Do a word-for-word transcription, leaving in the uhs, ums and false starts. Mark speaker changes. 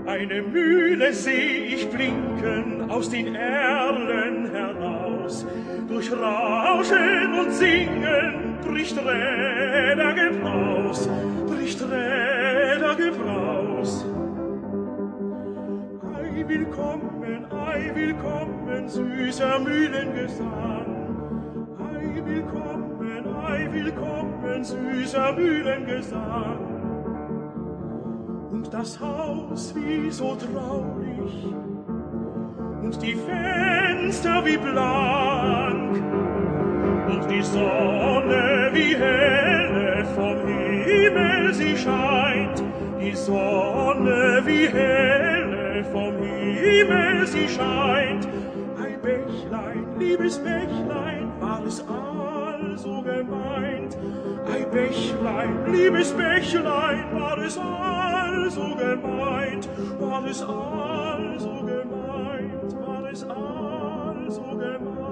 Speaker 1: Eine Mühle seh ich blinken aus den Erlen heraus. Durch Rauschen und Singen bricht Rädergebraus, bricht Rädergebraus. Ei, willkommen, ei, willkommen, süßer Mühlengesang. Ei, willkommen, ei, willkommen, süßer Mühlengesang. Und das Haus wie so traurig und die Fenster wie blank und die Sonne wie helle vom Himmel sie scheint, die Sonne wie helle vom Himmel sie scheint. Ei Bächlein, liebes Bächlein, war es also gemeint? Ei Bächlein, liebes Bächlein, war es also gemeint? War es also gemeint? War es also gemeint?